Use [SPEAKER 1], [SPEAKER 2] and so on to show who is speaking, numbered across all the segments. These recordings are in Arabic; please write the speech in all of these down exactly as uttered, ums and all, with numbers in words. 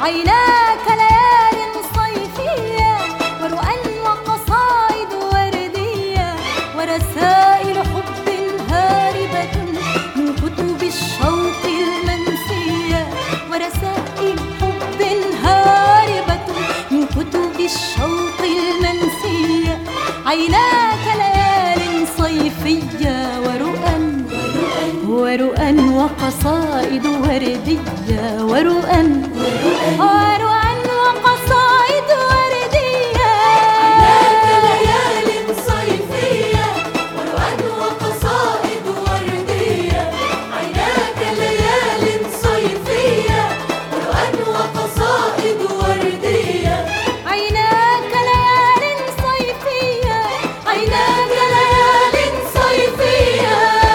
[SPEAKER 1] عيناك ليال صيفية ورؤى وقصائد وردية ورسائل حب هاربة من كتب الشوق المنسية ورسائل حب هاربة من كتب الشوق المنسية عيناك ليال صيفية ورؤى ورؤى وقصائد وردية ورؤى ورؤى وقصائد وردية
[SPEAKER 2] عيناك ليال صيفية ورؤى وقصائد وردية عيناك ليال صيفية ورؤى وقصائد وردية
[SPEAKER 1] عيناك ليال صيفية عيناك ليال صيفية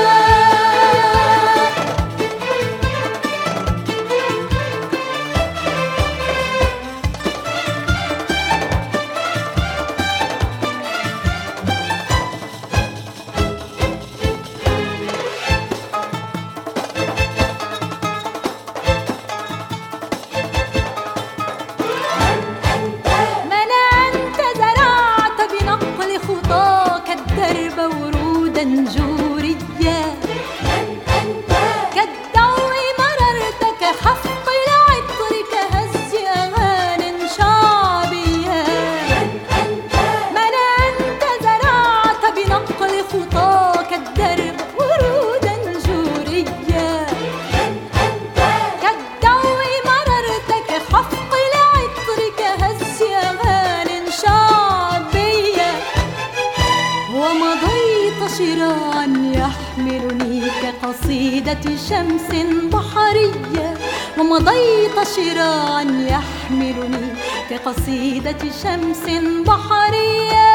[SPEAKER 1] من أنت زرعت بنقل خطاك الدرب ورودا جورية
[SPEAKER 2] من أنت
[SPEAKER 1] كالضوء مررت كحفظ العطر كهز أغان شعبية
[SPEAKER 2] من أنت
[SPEAKER 1] من أنت زرعت بنقل خطاك الدرب ورودا جورية
[SPEAKER 2] من أنت
[SPEAKER 1] كالضوء مررت كحفظ العطر كهز أغان شعبية ومضيت شراعا يحملني كقصيدة شمس بحرية ومضيت شراعا يحملني كقصيدة شمس بحرية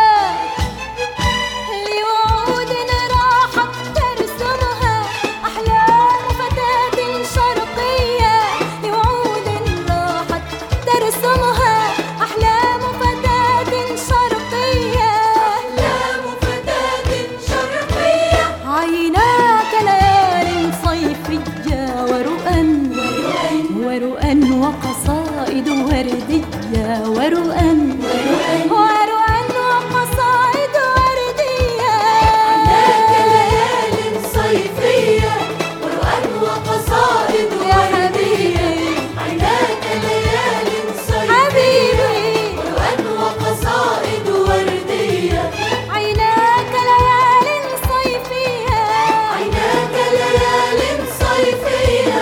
[SPEAKER 1] لوعود راحت ترسمها أحلام فتاة شرقية لوعود راحت ترسمها أحلام فتاة شرقية
[SPEAKER 2] أحلام فتاة شرقية
[SPEAKER 1] عيناك ليال صيفية ورؤى ورؤى وقصائد وردية ورؤى ورؤى وقصائد وردية
[SPEAKER 2] عيناك ليال صيفية ورؤى وقصائد
[SPEAKER 1] يا
[SPEAKER 2] وردية
[SPEAKER 1] حبيبي
[SPEAKER 2] عيناك ليال صيفية
[SPEAKER 1] حبيبي
[SPEAKER 2] ورؤى وقصائد وردية
[SPEAKER 1] عيناك ليال صيفية
[SPEAKER 2] عيناك ليال صيفية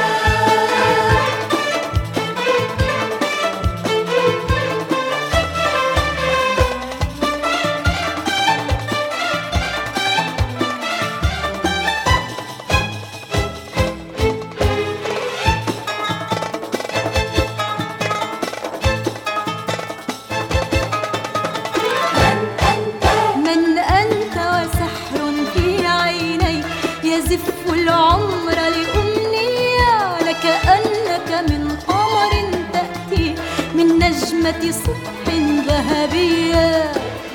[SPEAKER 1] من أنت وسحر في عينيك يزف العمر لأمنية لكأنك من قمر تأتي من نجمة صبح ذهبية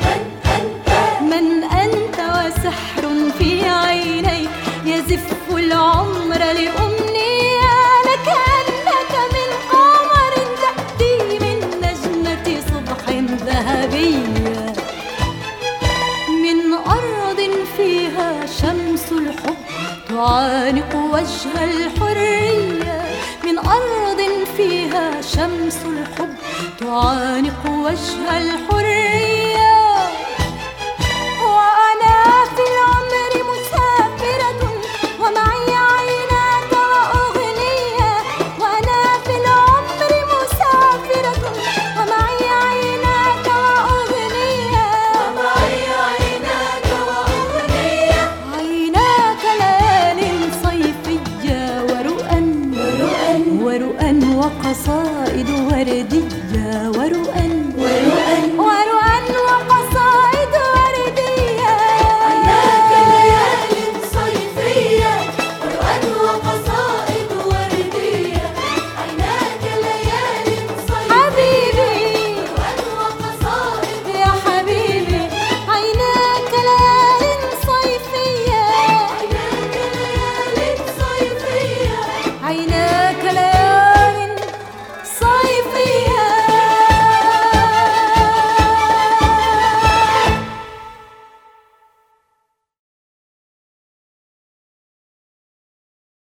[SPEAKER 1] من أنت وسحر في عينيك يزف العمر لأمنية لكأنك من قمر تأتي من نجمة صبح ذهبية من أرض فيها شمس الحب تعانق وجه الحرية من أرض فيها شمس الحب تعانق وجه الحرية وأنا في العمر مسافرة ومعي عيناك وأغنية وأنا في العمر مسافرة ومعي عيناك وأغنية
[SPEAKER 2] ومعي عيناك وأغنية
[SPEAKER 1] عيناك ليال صيفية ورؤى ورؤى وقصائد وردية ورؤى
[SPEAKER 2] ورؤى